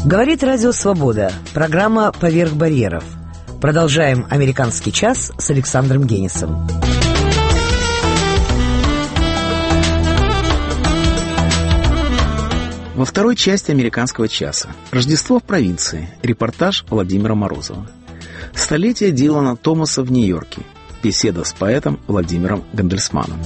Говорит Радио Свобода. Программа «Поверх барьеров». Продолжаем «Американский час» с Александром Генисом. Во второй части «Американского часа» Рождество в провинции. Репортаж Владимира Морозова. Столетие Дилана Томаса в Нью-Йорке. Беседа с поэтом Владимиром Гандельсманом.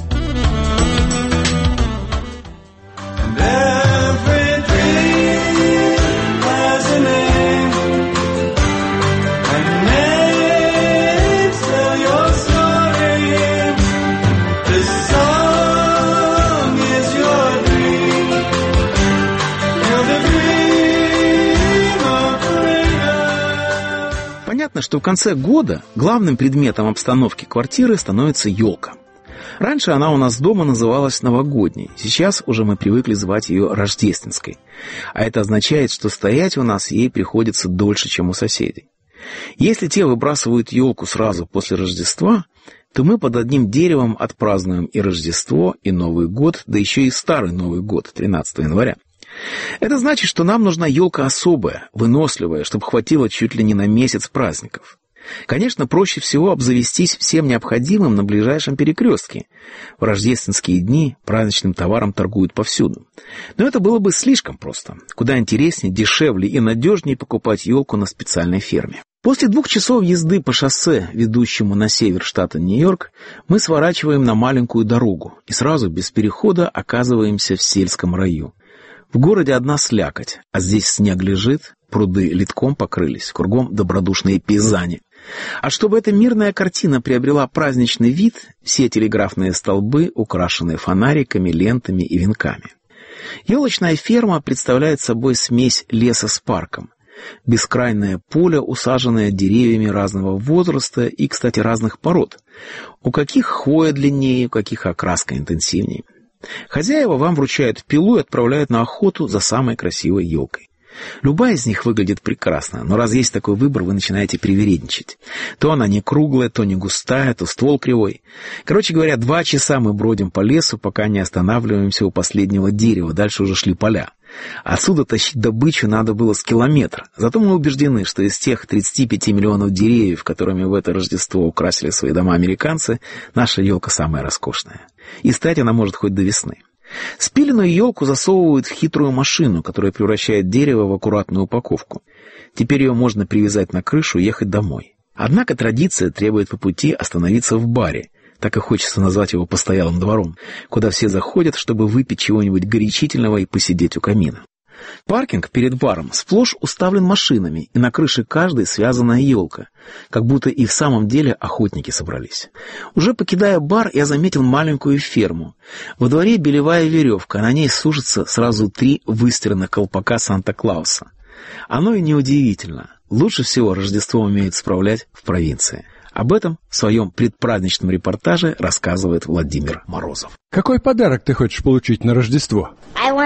Понятно, что в конце года главным предметом обстановки квартиры становится елка. Раньше она у нас дома называлась новогодней, сейчас уже мы привыкли звать ее рождественской. А это означает, что стоять у нас ей приходится дольше, чем у соседей. Если те выбрасывают елку сразу после Рождества, то мы под одним деревом отпразднуем и Рождество, и Новый год, да еще и Старый Новый год, 13 января. Это значит, что нам нужна елка особая, выносливая, чтобы хватило чуть ли не на месяц праздников. Конечно, проще всего обзавестись всем необходимым на ближайшем перекрестке. В рождественские дни праздничным товаром торгуют повсюду. Но это было бы слишком просто. Куда интереснее, дешевле и надежнее покупать елку на специальной ферме. После 2 часов езды по шоссе, ведущему на север штата Нью-Йорк, мы сворачиваем на маленькую дорогу и сразу без перехода оказываемся в сельском раю. В городе одна слякоть, а здесь снег лежит, пруды ледком покрылись, кругом добродушные пейзани. А чтобы эта мирная картина приобрела праздничный вид, все телеграфные столбы украшены фонариками, лентами и венками. Елочная ферма представляет собой смесь леса с парком. Бескрайнее поле, усаженное деревьями разного возраста и, кстати, разных пород. У каких хвоя длиннее, у каких окраска интенсивнее. Хозяева вам вручают пилу и отправляют на охоту за самой красивой елкой. Любая из них выглядит прекрасно, но раз есть такой выбор, вы начинаете привередничать. То она не круглая, то не густая, то ствол кривой. Короче говоря, 2 часа мы бродим по лесу, пока не останавливаемся у последнего дерева, дальше уже шли поля. Отсюда тащить добычу надо было с километра. Зато мы убеждены, что из тех 35 миллионов деревьев, которыми в это Рождество украсили свои дома американцы, наша елка самая роскошная. И стать она может хоть до весны. Спиленную елку засовывают в хитрую машину, которая превращает дерево в аккуратную упаковку. Теперь ее можно привязать на крышу и ехать домой. Однако традиция требует по пути остановиться в баре. Так и хочется назвать его постоялым двором, куда все заходят, чтобы выпить чего-нибудь горячительного и посидеть у камина. Паркинг перед баром сплошь уставлен машинами, и на крыше каждой связанная елка, как будто и в самом деле охотники собрались. Уже покидая бар, я заметил маленькую ферму. Во дворе белевая веревка, на ней сушатся сразу 3 выстиранных колпака Санта-Клауса. Оно и неудивительно. Лучше всего Рождество умеют справлять в провинции. Об этом в своем предпраздничном репортаже рассказывает Владимир Морозов. Какой подарок ты хочешь получить на Рождество?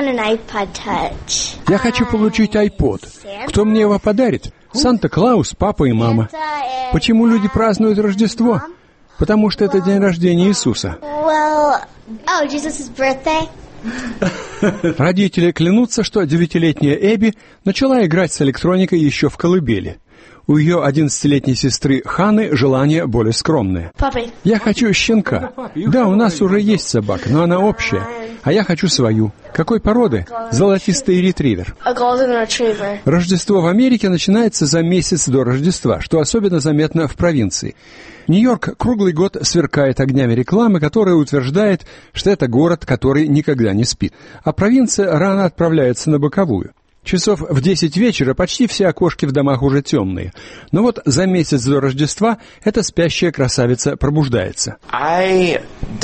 Я хочу получить iPod. Кто мне его подарит? Санта-Клаус, папа и мама. Почему люди празднуют Рождество? Потому что это день рождения Иисуса. Родители клянутся, что 9-летняя Эбби начала играть с электроникой еще в колыбели. У ее 11-летней сестры Ханы желание более скромное. Я хочу щенка. Да, у нас уже есть собака, но она общая. А я хочу свою. Какой породы? Золотистый ретривер. Рождество в Америке начинается за месяц до Рождества, что особенно заметно в провинции. Нью-Йорк круглый год сверкает огнями рекламы, которая утверждает, что это город, который никогда не спит. А провинция рано отправляется на боковую. Часов в 10 вечера почти все окошки в домах уже темные. Но вот за месяц до Рождества эта спящая красавица пробуждается. А я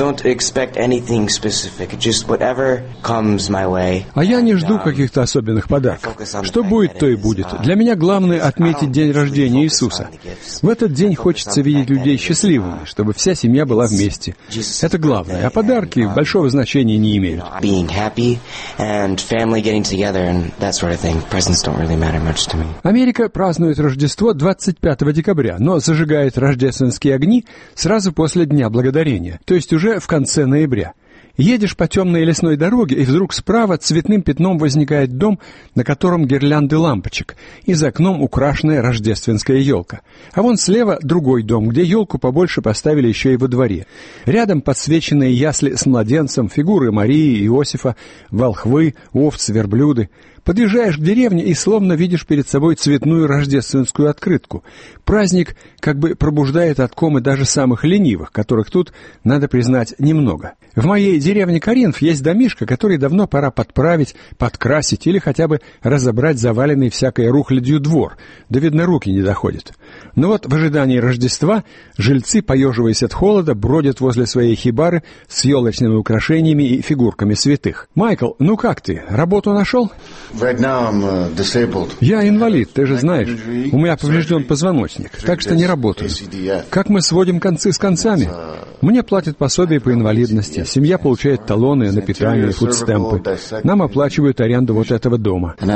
не жду каких-то особенных подарков. Что будет, то и будет. Для меня главное отметить день рождения Иисуса. В этот день хочется видеть людей счастливыми, чтобы вся семья была вместе. Это главное. А подарки большого значения не имеют. Америка празднует Рождество 25 декабря, но зажигает рождественские огни сразу после Дня Благодарения, то есть уже в конце ноября. Едешь по темной лесной дороге, и вдруг справа цветным пятном возникает дом, на котором гирлянды лампочек, и за окном украшенная рождественская елка. А вон слева другой дом, где елку побольше поставили еще и во дворе. Рядом подсвеченные ясли с младенцем, фигуры Марии, Иосифа, волхвы, овцы, верблюды. Подъезжаешь к деревне и словно видишь перед собой цветную рождественскую открытку. Праздник как бы пробуждает от комы даже самых ленивых, которых тут, надо признать, немного. В моей деревне Коринф есть домишко, который давно пора подправить, подкрасить или хотя бы разобрать заваленный всякой рухлядью двор, да, видно, руки не доходят. Но вот в ожидании Рождества жильцы, поеживаясь от холода, бродят возле своей хибары с елочными украшениями и фигурками святых. Майкл, ну как ты, работу нашел? Я инвалид, ты же знаешь. У меня поврежден позвоночник, так что не работаю. Как мы сводим концы с концами? Мне платят пособие по инвалидности, семья получает талоны на питание, фудстемпы. Нам оплачивают аренду вот этого дома. В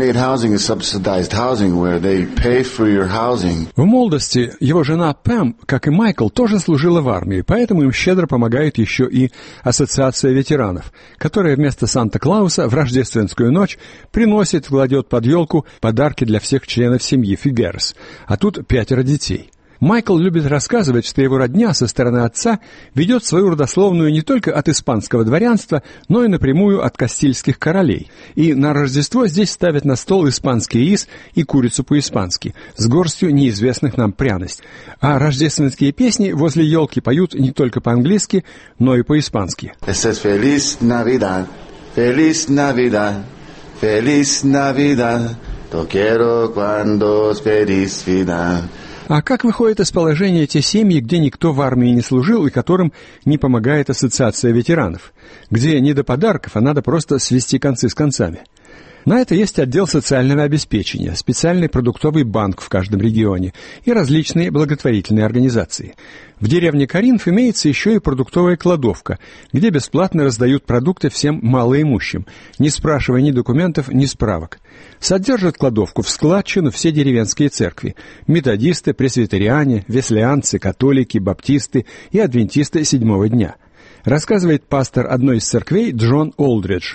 молодости его жена Пэм, как и Майкл, тоже служила в армии, поэтому им щедро помогает еще и Ассоциация ветеранов, которая вместо Санта-Клауса в рождественскую ночь приносит, кладет под елку подарки для всех членов семьи Фигерс, а тут 5 детей. Майкл любит рассказывать, что его родня со стороны отца ведет свою родословную не только от испанского дворянства, но и напрямую от кастильских королей. И на Рождество здесь ставят на стол испанский рис и курицу по-испански, с горстью неизвестных нам пряностей. А рождественские песни возле елки поют не только по-английски, но и по-испански. Feliz Navidad, Feliz Navidad, Feliz Navidad, to quiero cuando es felicidad. А как выходят из положения те семьи, где никто в армии не служил и которым не помогает Ассоциация ветеранов? Где не до подарков, а надо просто свести концы с концами? На это есть отдел социального обеспечения, специальный продуктовый банк в каждом регионе и различные благотворительные организации. В деревне Коринф имеется еще и продуктовая кладовка, где бесплатно раздают продукты всем малоимущим, не спрашивая ни документов, ни справок. Содержат кладовку в складчину все деревенские церкви – методисты, пресвитериане, веслианцы, католики, баптисты и адвентисты седьмого дня. Рассказывает пастор одной из церквей Джон Олдридж.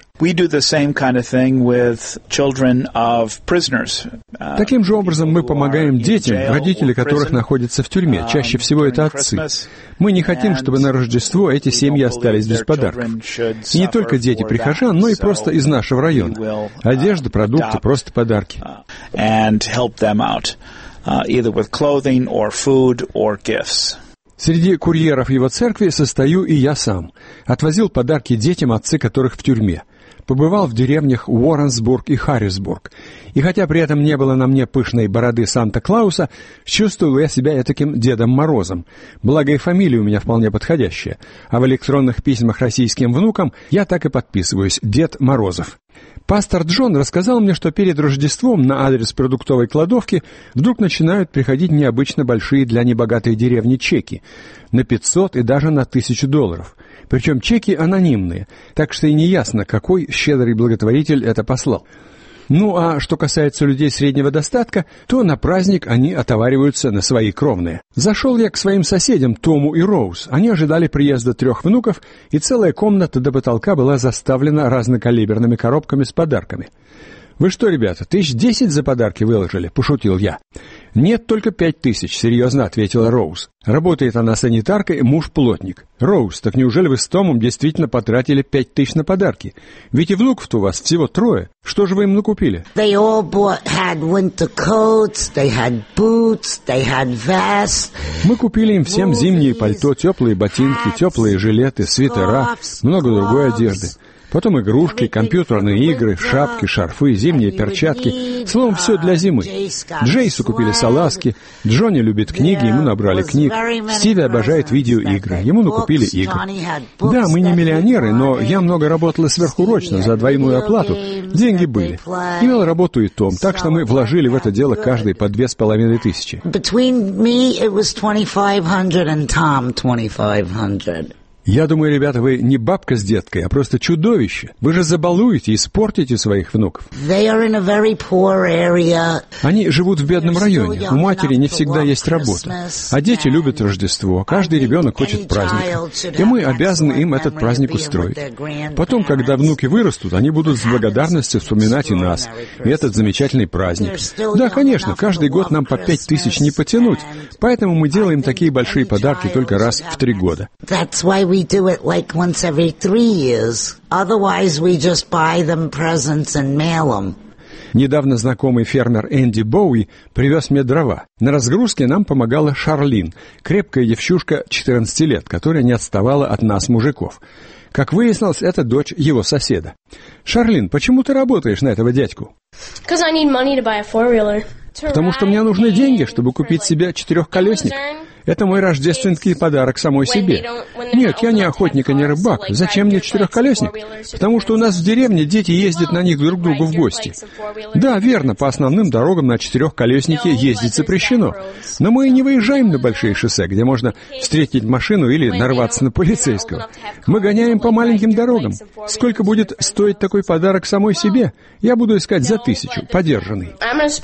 Таким же образом мы помогаем детям, родители которых находятся в тюрьме. Чаще всего это отцы. Мы не хотим, чтобы на Рождество эти семьи остались без подарков. И не только дети прихожан, но и просто из нашего района. Одежда, продукты, просто подарки. Среди курьеров его церкви состою и я сам. Отвозил подарки детям, отцы которых в тюрьме. Побывал в деревнях Уорренсбург и Харрисбург. И хотя при этом не было на мне пышной бороды Санта-Клауса, чувствовал я себя этаким Дедом Морозом. Благо и фамилия у меня вполне подходящая. А в электронных письмах российским внукам я так и подписываюсь – Дед Морозов. Пастор Джон рассказал мне, что перед Рождеством на адрес продуктовой кладовки вдруг начинают приходить необычно большие для небогатой деревни чеки на 500 и даже на $1000. Причем чеки анонимные, так что и не ясно, какой щедрый благотворитель это послал. Ну а что касается людей среднего достатка, то на праздник они отовариваются на свои кровные. Зашел я к своим соседям Тому и Роуз. Они ожидали приезда 3 внуков, и целая комната до потолка была заставлена разнокалиберными коробками с подарками. «Вы что, ребята, 1010 за подарки выложили?» – пошутил я. «Нет, только 5000, серьезно ответила Роуз. Работает она санитаркой, муж плотник. Роуз, так неужели вы с Томом действительно потратили 5000 на подарки? Ведь и внуков-то у вас всего 3. Что же вы им накупили?» They all had winter coats, they had boots, they had vests. Мы купили им всем зимние пальто, теплые ботинки, теплые жилеты, свитера, много другой одежды. Потом игрушки, компьютерные игры, шапки, шарфы, зимние перчатки. Словом, все для зимы. Джейсу купили салазки, Джонни любит книги, ему набрали книг. Стиви обожает видеоигры, ему накупили игр. Да, мы не миллионеры, но я много работала сверхурочно за двойную оплату. Деньги были. Имел работу и Том, так что мы вложили в это дело каждый по 2500. Я думаю, ребята, вы не бабка с деткой, а просто чудовище. Вы же забалуете и испортите своих внуков. Они живут в бедном районе. У матери не всегда есть работа. А дети любят Рождество. Каждый ребенок хочет праздника. И мы обязаны им этот праздник устроить. Потом, когда внуки вырастут, они будут с благодарностью вспоминать и нас, и этот замечательный праздник. Да, конечно, каждый год нам по 5000 не потянуть. Поэтому мы делаем такие большие подарки только раз в 3 года. We do it like once every 3 years. Otherwise, we just buy them presents and mail them. Недавно знакомый фермер Энди Боуи привез мне дрова. На разгрузке нам помогала Шарлин, крепкая девчушка 14 лет, которая не отставала от нас, мужиков. Как выяснилось, это дочь его соседа. «Шарлин, почему ты работаешь на этого дядьку?» «Потому что мне нужны деньги, чтобы купить себе 4-колесник. Это мой рождественский подарок самой себе. Нет, я не охотник и не рыбак. Зачем мне 4-колесник? Потому что у нас в деревне дети ездят на них друг к другу в гости. Да, верно, по основным дорогам на 4-колеснике ездить запрещено. Но мы и не выезжаем на большие шоссе, где можно встретить машину или нарваться на полицейского. Мы гоняем по маленьким дорогам. Сколько будет стоить такой подарок самой себе? Я буду искать за 1000, подержанный».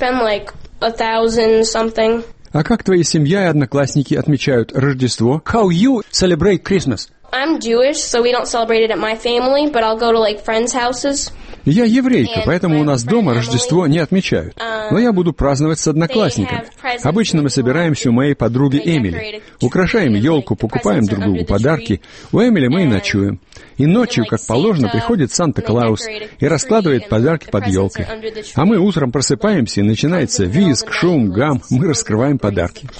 А как твоя семья и одноклассники отмечают Рождество? How you celebrate Christmas? I'm Jewish, so we don't celebrate it at my family, but I'll go to like friends' houses. Я еврейка, поэтому у нас дома Рождество не отмечают. Но я буду праздновать с одноклассниками. Обычно мы собираемся у моей подруги Эмили. Украшаем елку, покупаем друг другу подарки. У Эмили мы и ночуем. И ночью, как положено, приходит Санта-Клаус и раскладывает подарки под елкой. А мы утром просыпаемся, и начинается визг, шум, гам. Мы раскрываем подарки.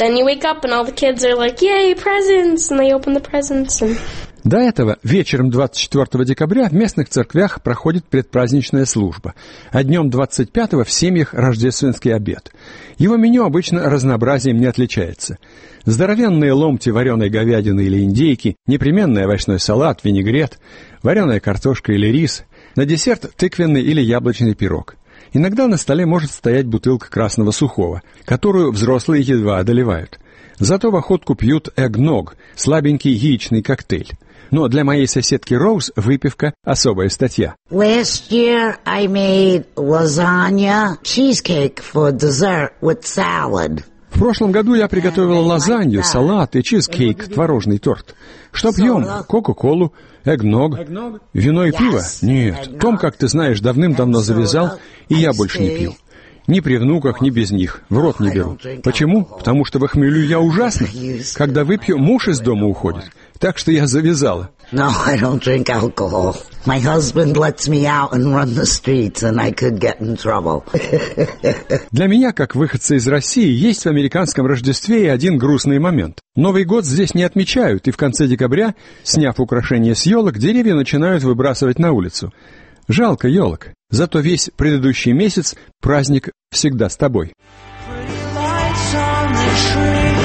До этого вечером 24 декабря в местных церквях проходит предпраздничная служба, а днем 25-го в семьях рождественский обед. Его меню обычно разнообразием не отличается. Здоровенные ломти вареной говядины или индейки, непременный овощной салат, винегрет, вареная картошка или рис, на десерт тыквенный или яблочный пирог. Иногда на столе может стоять бутылка красного сухого, которую взрослые едва одолевают. Зато в охотку пьют эгног, слабенький яичный коктейль. Но для моей соседки Роуз выпивка – особая статья. Last year I made lasagna cheesecake for dessert with salad. В прошлом году я приготовила лазанью, салат и чизкейк, творожный торт. Что пьем? Кока-колу, эгног, вино и пиво? Нет, Том, как ты знаешь, давным-давно завязал, и я больше не пью. Ни при внуках, ни без них. В рот не беру. Почему? Потому что в хмелю я ужасно. Когда выпью, муж из дома уходит. Так что я завязала. No, I don't drink alcohol. My husband lets me out and run the streets, and I could get in trouble. Для меня, как выходца из России, есть в американском Рождестве и один грустный момент. Новый год здесь не отмечают, и в конце декабря, сняв украшения с елок, деревья начинают выбрасывать на улицу. Жалко елок. Зато весь предыдущий месяц праздник всегда с тобой. Pretty lights on the tree.